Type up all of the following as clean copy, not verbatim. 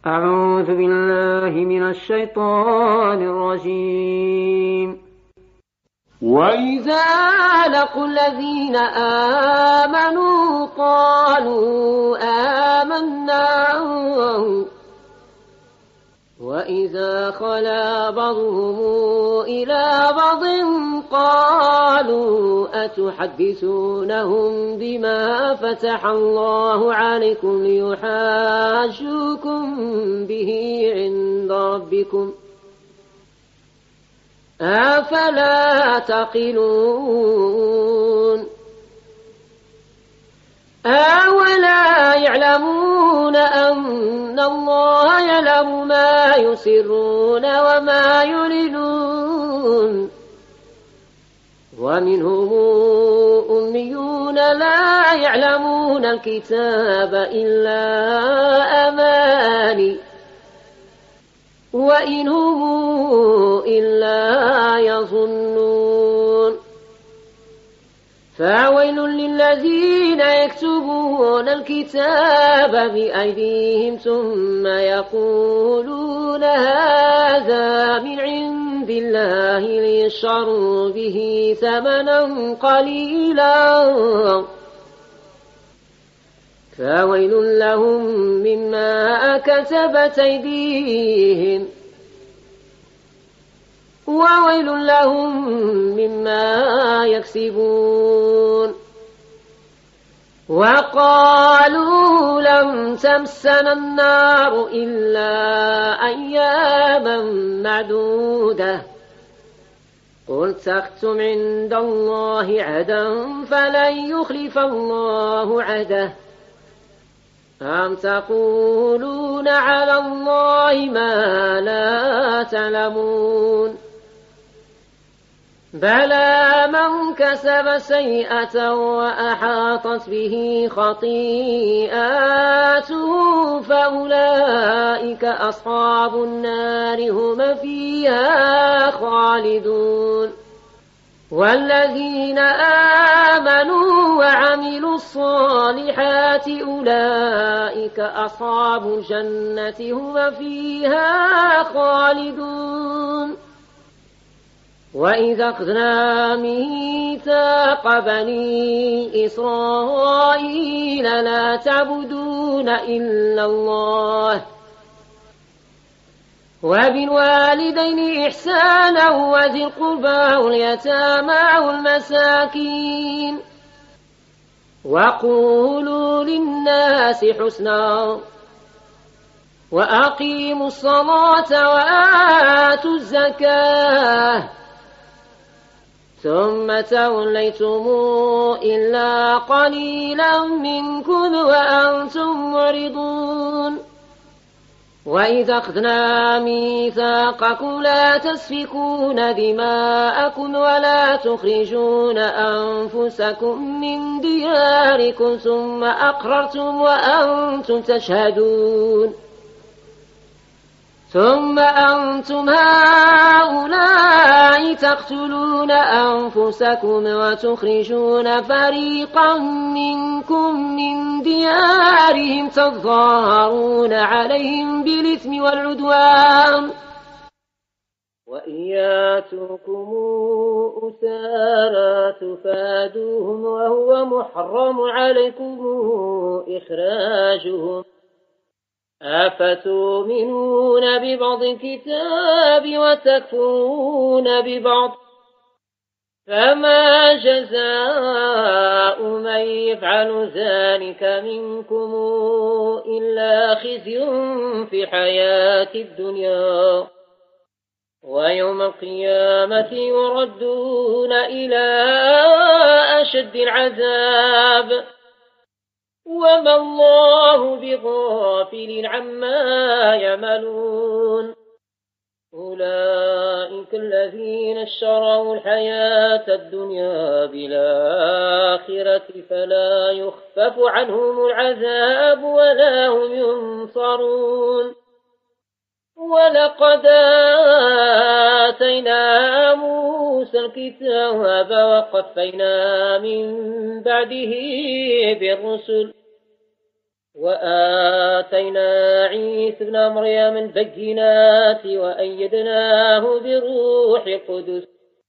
أعوذ بالله من الشيطان الرجيم. وإذا لقوا الذين آمنوا قالوا آمنا وإذا خلا بعضهم إلى بعض قالوا أتحدثونهم بما فتح الله عليكم ليحاجوكم به عند ربكم أفلا تعقلون أولا يعلمون أن الله يعلم ما يسرون وما يعلنون ومنهم أميون لا يعلمون الكتاب إلا أماني وإن هم إلا يظنون فويل للذين يكتبون الكتاب بأيديهم ثم يقولون هذا من عند الله ليشتروا به ثمنا قليلا فويل لهم مما كتبت أيديهم وويل لهم مما يكسبون وقالوا لم تمسنا النار إلا أياما معدودة قل اتخذتم عند الله عهدا فلن يخلف الله عهده أم تقولون على الله ما لا تعلمون بلى من كسب سيئة وأحاطت به خطيئاته فأولئك أصحاب النار هم فيها خالدون والذين آمنوا وعملوا الصالحات أولئك أصحاب الجنة هم فيها خالدون وإذا أخذنا ميثاق بني إسرائيل لا تعبدون إلا الله وبالوالدين إحسانا وذي القربى واليتامى والمساكين وقولوا للناس حسنا وأقيموا الصلاة وآتوا الزكاة ثم توليتم إلا قليلا منكم وأنتم معرضون وإذا أخذنا ميثاقكم لا تسفكون دماءكم ولا تخرجون أنفسكم من دياركم ثم أقررتم وأنتم تشهدون ثم أنتم هؤلاء تقتلون أنفسكم وتخرجون فريقا منكم من ديارهم تظاهرون عليهم بالإثم والعدوان وإن ياتوكم أسارى تفادوهم وهو محرم عليكم إخراجهم أفتؤمنون ببعض الكتاب وتكفرون ببعض فما جزاء من يفعل ذلك منكم إلا خزي في الحياة الدنيا ويوم القيامة يردون إلى أشد العذاب وما الله بغافل عما يعملون أولئك الذين اشتروا الحياة الدنيا بالآخرة فلا يخفف عنهم العذاب ولا هم ينصرون ولقد آتينا موسى الكتاب وقفينا من بعده بالرسل وآتينا عيسى ابن مريم البينات وأيدناه بروح القدس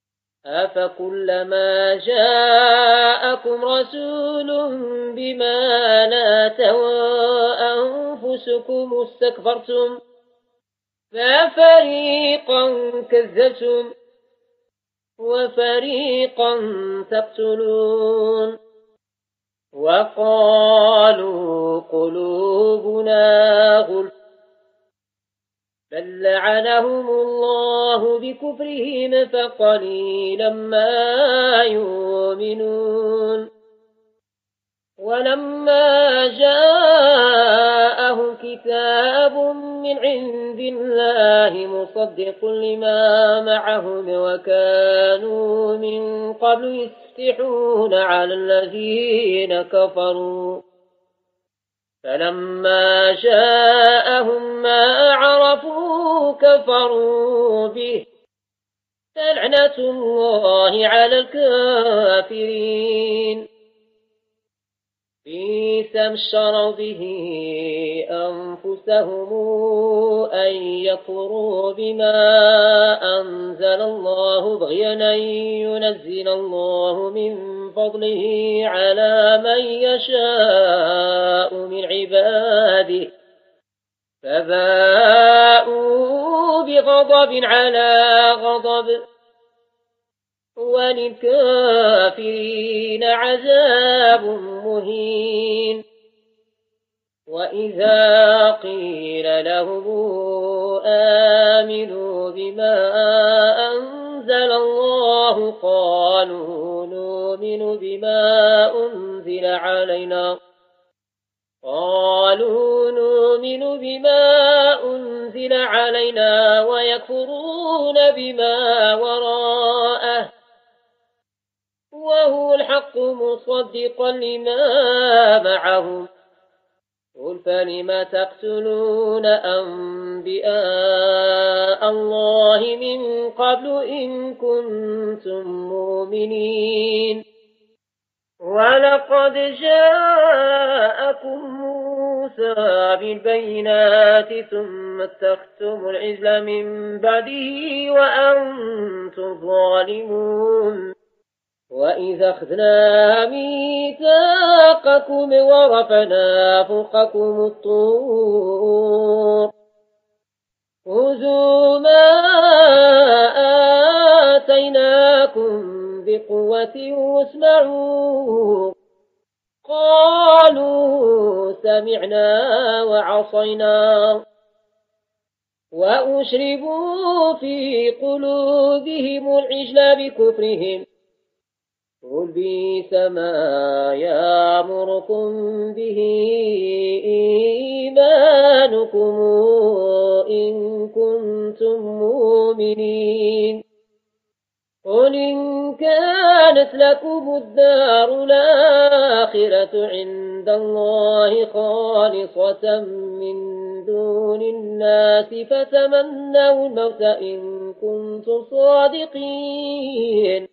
أفكلما جاءكم رسول بما لا تهوى أنفسكم استكبرتم ففريقا كذبتم وفريقا تقتلون وقالوا قلوبنا غلف بل لعنهم الله بكفرهم فقليلا ما يؤمنون ولما جاءهم كتاب من عند الله مصدق لما معهم وكانوا من قبل يستحون على الذين كفروا فلما جاءهم ما عرفوا كفروا به فلعنة الله على الكافرين بئس ما اشتروا به أنفسهم أن يكفروا بما أنزل الله بغيا أن ينزل الله من فضله على من يشاء من عباده فباءوا بغضب على غضب وللكافرين عذاب مهين وإذا قيل لهم آمنوا بما أنزل الله قالوا نؤمن بما أنزل علينا ويكفرون بما وراءه وهو الحق مصدقا لما معهم قل فلم تقتلون أنبياء الله من قبل إن كنتم مؤمنين ولقد جاءكم موسى بالبينات ثم اتخذتم العجل من بعده وأنتم ظالمون وإذا أخذنا ميثاقكم ورفعنا فوقكم الطور خذوا ما آتيناكم بقوة واسمعوا قالوا سمعنا وعصينا وأشربوا في قلوبهم العجل بكفرهم قل بئس ما يأمركم به إيمانكم إن كنتم مؤمنين قل إن كانت لكم الدار الآخرة عند الله خالصة من دون الناس فتمنوا الموت إن كنتم صادقين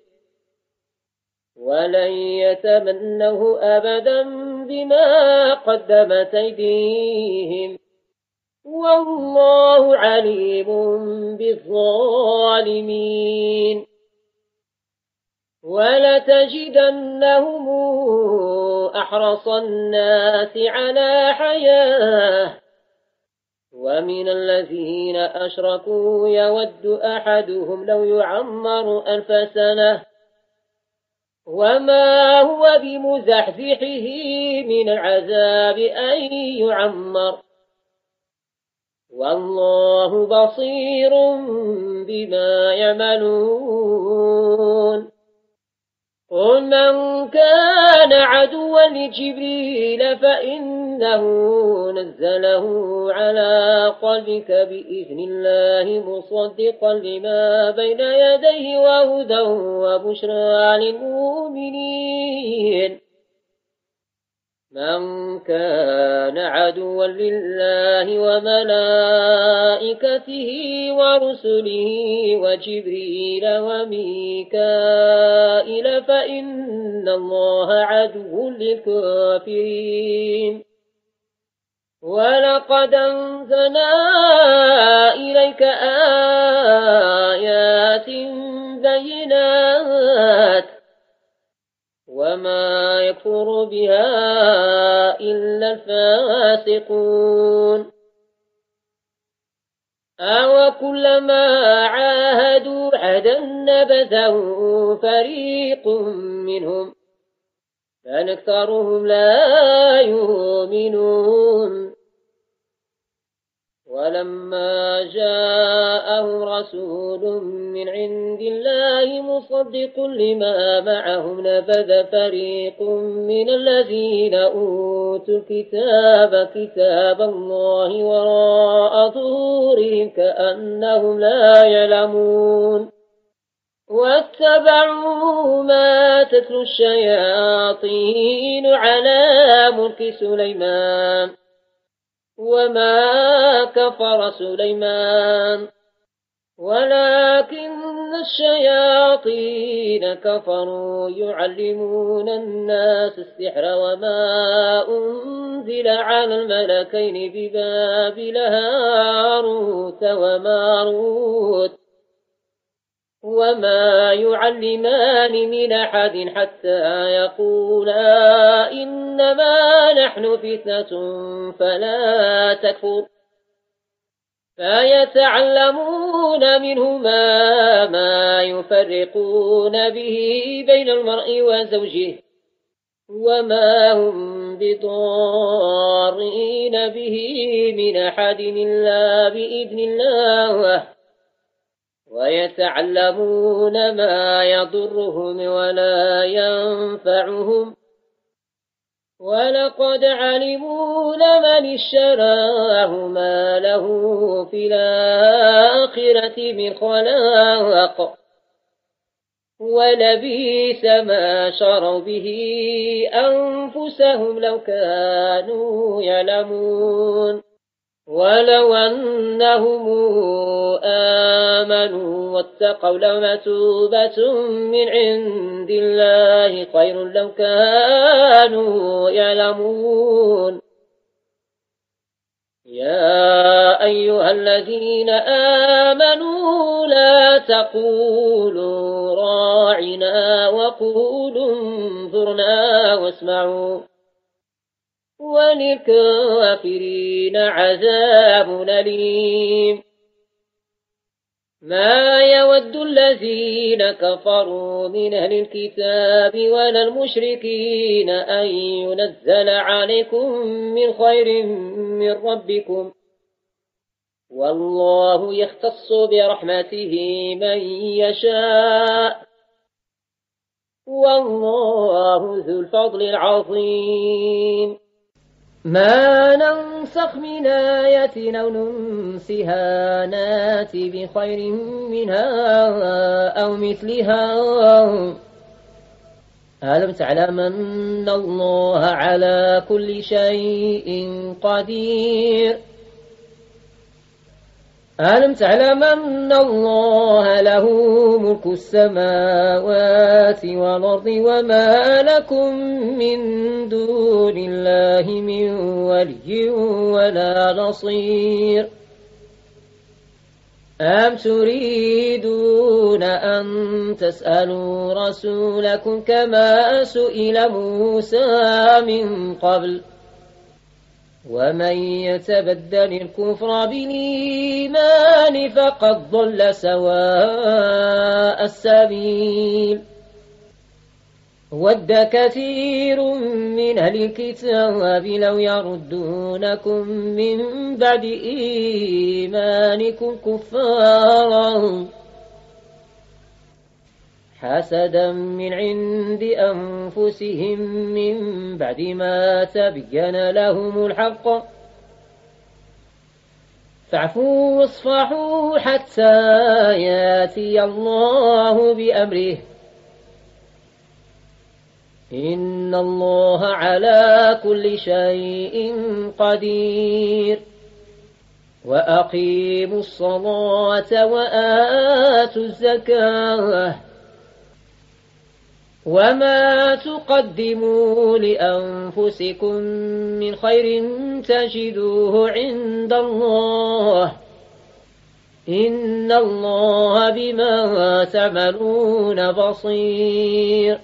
ولن يتمنه أبدا بما قدمت أيديهم والله عليم بالظالمين ولتجدنهم أحرص الناس على حياة ومن الذين أشركوا يود أحدهم لو يعمر 1000 سنة وما هو بمزحزحه من العذاب أن يعمر والله بصير بما يعملون قل من كان عدوا لجبريل فإنه نزله على قلبك بإذن الله مصدقا لما بين يديه وهدى وبشرى للمؤمنين من كان عدوا لله وملائكته ورسله وجبريل وميكائيل فإن الله عدو للكافرين ولقد أنزلنا إليك آيات بينات وما يكفر بها إلا الفاسقون أو كلما عاهدوا عهدا نبذه فريق منهم بل أكثرهم لا يؤمنون ولما جاءهم رسول من عند الله مصدق لما معهم نبذ فريق من الذين أوتوا الكتاب كتاب الله وراء ظهورهم كأنهم لا يعلمون واتبعوا ما تتلو الشياطين على ملك سليمان وما كفر سليمان ولكن الشياطين كفروا يعلمون الناس السحر وما أنزل على الملكين ببابل هاروت وماروت وما يعلمان من أحد حتى يقولا إنما نحن فتنة فلا تكفر فيتعلمون منهما ما يفرقون به بين المرء وزوجه وما هم بضارين به من أحد إلا بإذن الله ويتعلمون ما يضرهم ولا ينفعهم ولقد علموا لمن اشتراه ما له في الآخرة من خلاق ولبئس ما شروا به أنفسهم لو كانوا يعلمون ولو أنهم آمنوا واتقوا لمثوبة من عند الله خير لو كانوا يعلمون يا أيها الذين آمنوا لا تقولوا راعنا وقولوا انظرنا واسمعوا وللكافرين عذاب أليم ما يود الذين كفروا من أهل الكتاب ولا المشركين أن ينزل عليكم من خير من ربكم والله يختص برحمته من يشاء والله ذو الفضل العظيم ما ننسخ من آية أو ننسها نات بخير منها أو مثلها ألم تعلم أن الله على كل شيء قدير ألم تعلم أن الله له ملك السماوات والأرض وما لكم من دون الله من ولي ولا نصير أم تريدون أن تسألوا رسولكم كما سئل موسى من قبل ومن يتبدل الكفر بالإيمان فقد ضل سواء السبيل ود كثير من أهل الكتاب لو يردونكم من بعد إيمانكم كفارا حسدا من عند أنفسهم من بعد ما تبين لهم الحق فاعفوا واصفحوا حتى ياتي الله بأمره إن الله على كل شيء قدير وأقيموا الصلاة وآتوا الزكاة وما تقدموا لأنفسكم من خير تجدوه عند الله إن الله بما تعملون بصير.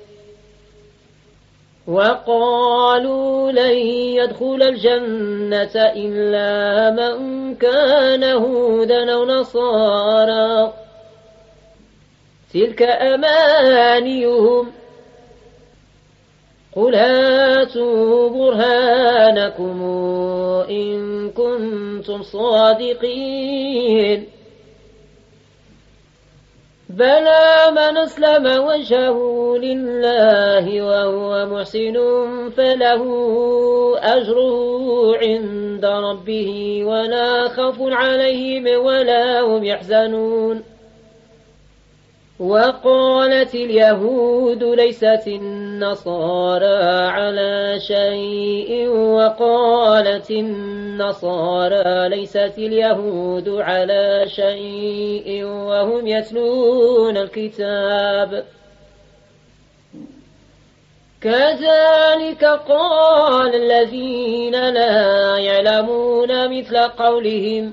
وقالوا لن يدخل الجنة إلا من كان هودا أو نصارى تلك أمانيهم قل هاتوا برهانكم إن كنتم صادقين بلى من أسلم وجهه لله وهو محسن فله أجره عند ربه ولا خوف عليهم ولا هم يحزنون. وقالت اليهود ليست النصارى على شيء وقالت النصارى ليست اليهود على شيء وهم يتلون الكتاب كذلك قال الذين لا يعلمون مثل قولهم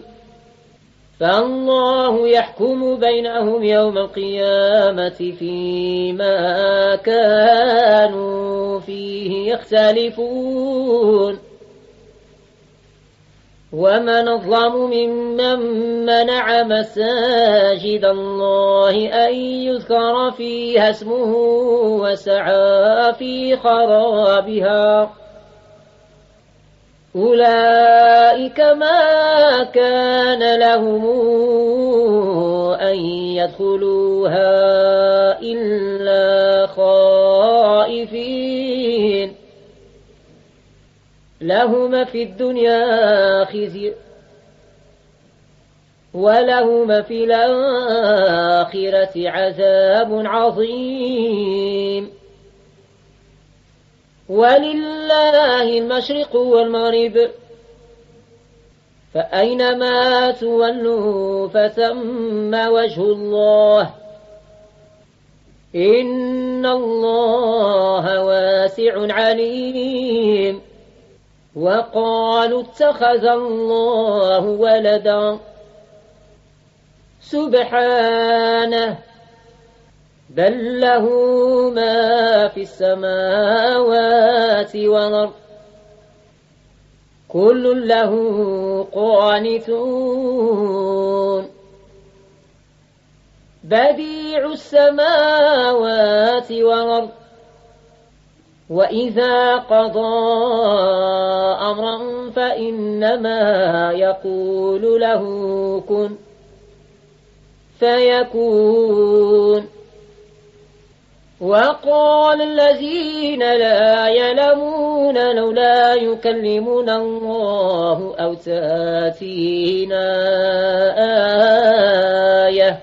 فالله يحكم بينهم يوم القيامة فيما كانوا فيه يختلفون. ومن أظلم ممن منع مساجد الله أن يذكر فيها اسمه وسعى في خرابها أولئك ما كان لهم أن يدخلوها إلا خائفين لهم في الدنيا خزي ولهم في الآخرة عذاب عظيم. ولله المشرق والمغرب فأينما تولوا فثم وجه الله إن الله واسع عليم. وقالوا اتخذ الله ولدا سبحانه بل له ما في السماوات والأرض كل له قانتون بديع السماوات والأرض وإذا قضى أمرا فإنما يقول له كن فيكون. وقال الذين لا يعلمون لولا يكلمنا الله أو تأتينا آية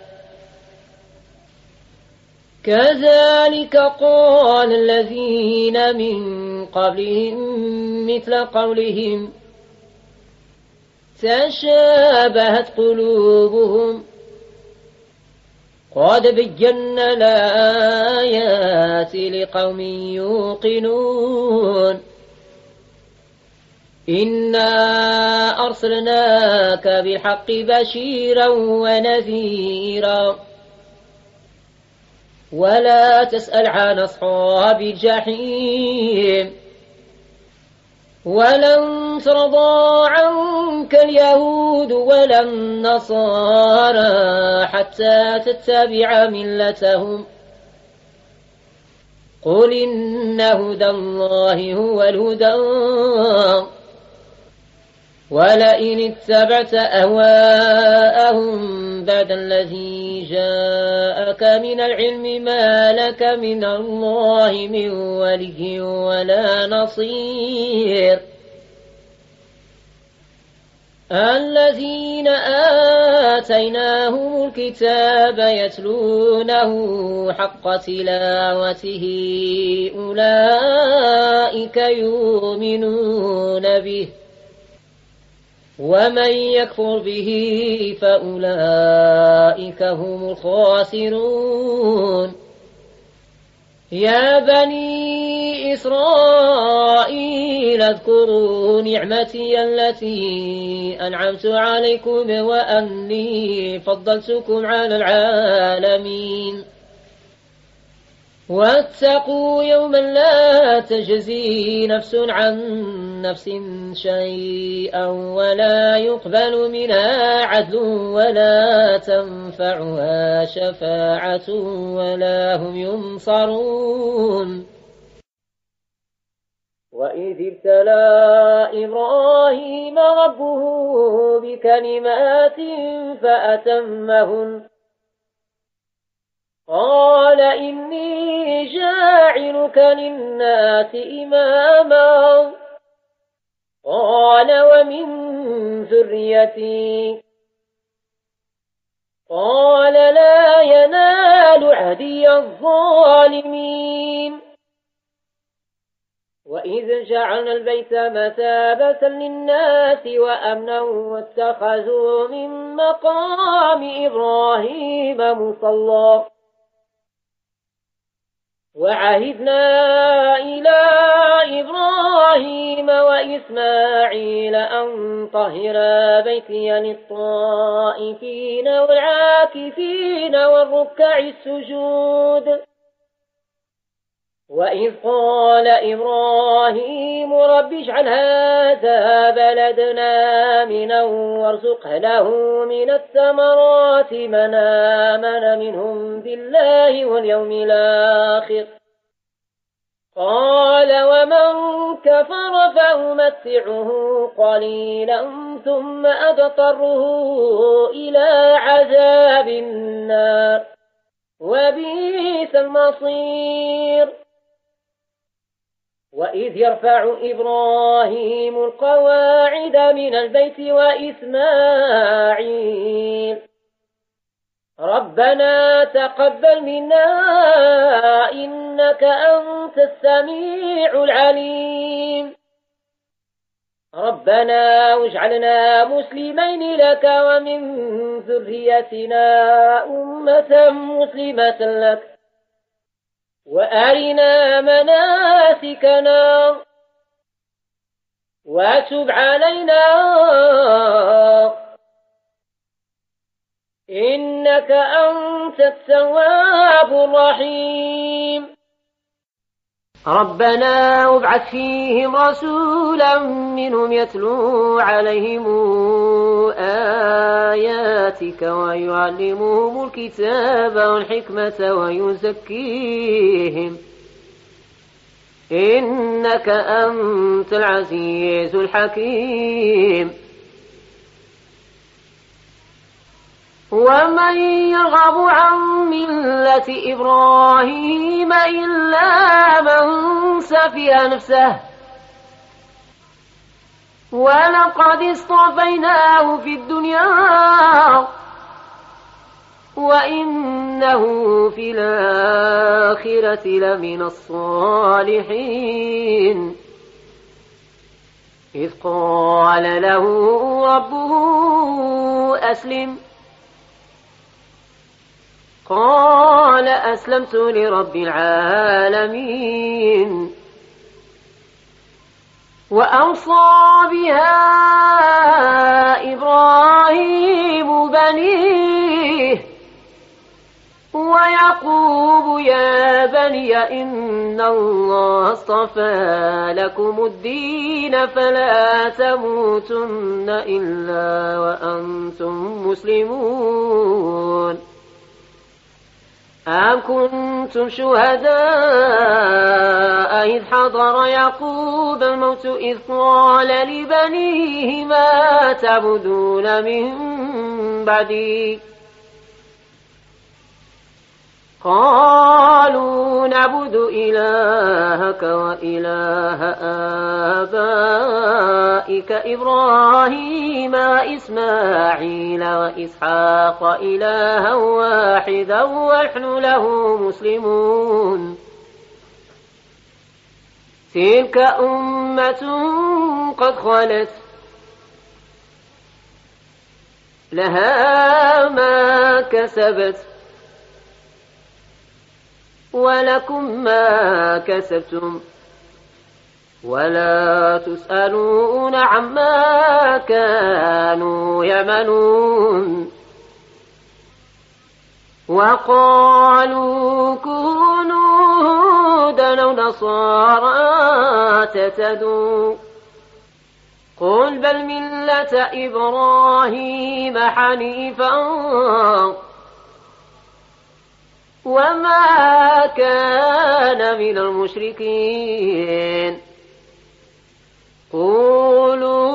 كذلك قال الذين من قبلهم مثل قولهم تشابهت قلوبهم قد بينا الآيات لقوم يوقنون إنا أرسلناك بالحق بشيرا ونذيرا ولا تسأل عن أصحاب الجحيم ولن ترضى عنك اليهود ولا النصارى حتى تتبع ملتهم قل إن هدى الله هو الهدى ولئن اتبعت أهواءهم بعد الذي جاءك من العلم ما لك من الله من ولي ولا نصير. الذين آتيناهم الكتاب يتلونه حق تلاوته أولئك يؤمنون به ومن يكفر به فأولئك هم الخاسرون. يا بني إسرائيل اذكروا نعمتي التي أنعمت عليكم وأني فضلتكم على العالمين واتقوا يوما لا تجزي نفس عن نفس شيئا ولا يقبل منها عدل ولا تنفعها شفاعة ولا هم ينصرون وإذ ابتلى إبراهيم ربه بكلمات فأتمهن قال إني جاعلك للناس إماما قال ومن ذريتي قال لا ينال عهدي الظالمين وإذ جعلنا البيت مثابة للناس وأمنا واتخذوا من مقام إبراهيم مصلى وعهدنا إلى إبراهيم وإسماعيل أن طهرا بيتي للطائفين والعاكفين والركع السجود وإذ قال إبراهيم رب اجعل هذا بلدنا آمنا وارزق له من الثمرات من آمن منهم بالله واليوم الآخر قال ومن كفر فأمتعه قليلا ثم أضطره إلى عذاب النار وبئس المصير وإذ يرفع إبراهيم القواعد من البيت وإسماعيل ربنا تقبل منا إنك أنت السميع العليم ربنا واجعلنا مسلمين لك ومن ذريتنا أمة مسلمة لك وأرنا مناسكنا وتب علينا إنك أنت التواب الرحيم ربنا وابعث فيهم رسولا منهم يتلو عليهم آياتك ويعلمهم الكتاب والحكمة ويزكيهم إنك أنت العزيز الحكيم ومن يرغب عن ملة إبراهيم إلا من سفه نفسه ولقد اصطفيناه في الدنيا وإنه في الآخرة لمن الصالحين إذ قال له ربه أسلم قال أسلمت لرب العالمين وأوصى بها إبراهيم بنيه ويعقوب يا بني إن الله اصطفى لكم الدين فلا تموتن إلا وأنتم مسلمون أم كنتم شهداء إذ حضر يعقوب الموت إذ قال لبنيه ما تعبدون من بعدي قالوا نعبد إلهك وإله آبائك إبراهيم وإسماعيل وإسحاق إلها واحدا ونحن له مسلمون تلك أمة قد خلت لها ما كسبت ولكم ما كسبتم ولا تسألون عما كانوا يعملون. وقالوا كونوا هودا أو نصارى تهتدوا قل بل ملة إبراهيم حنيفا وما كان من المشركين. قولوا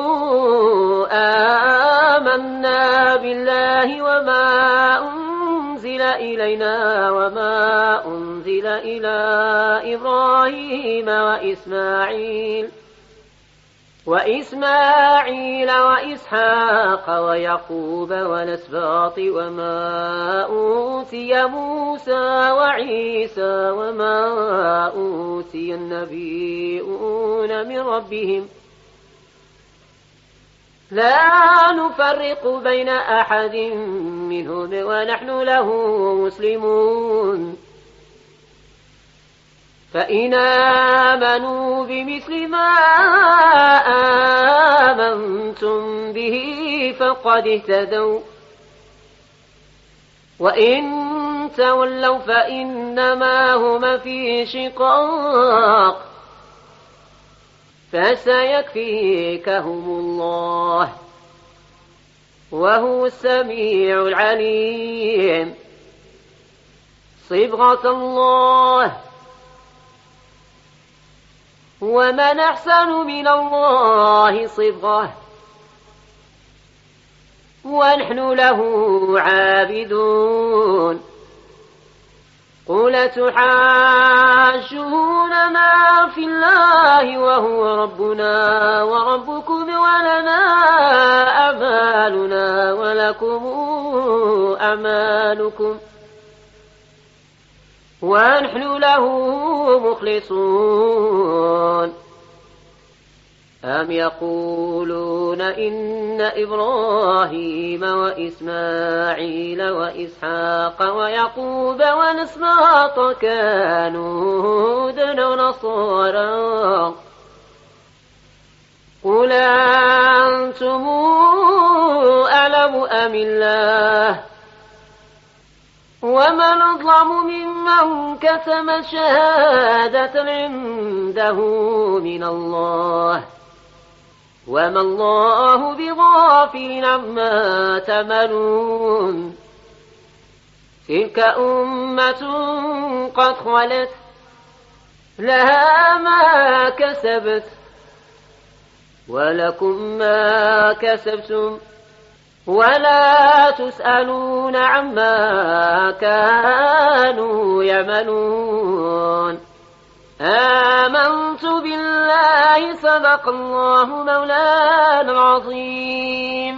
آمنا بالله وما أنزل إلينا وما أنزل إلى إبراهيم وإسماعيل وإسحاق ويعقوب والأسباط وما أوتي موسى وعيسى وما أوتي النبيون من ربهم لا نفرق بين أحد منهم ونحن له مسلمون. فإن آمنوا بمثل ما آمنتم به فقد اهتدوا وإن تولوا فإنما هم في شقاق فسيكفيكهم الله وهو السميع العليم. صبغة الله ومن أحسن من الله صبغة ونحن له عابدون. قل تحاجوننا في الله وهو ربنا وربكم ولنا أعمالنا ولكم أعمالكم ونحن له مخلصون. أم يقولون إن إبراهيم وإسماعيل وإسحاق ويعقوب والأسباط كانوا هودا ونصارى قل أنتم أعلم أم الله ومن أظلم ممن كتم شهادة عنده من الله وما الله بغافل عما تعملون. تلك أمة قد خلت لها ما كسبت ولكم ما كسبتم ولا تسألون عما كانوا يعملون. آمنت بالله صدق الله مولانا العظيم.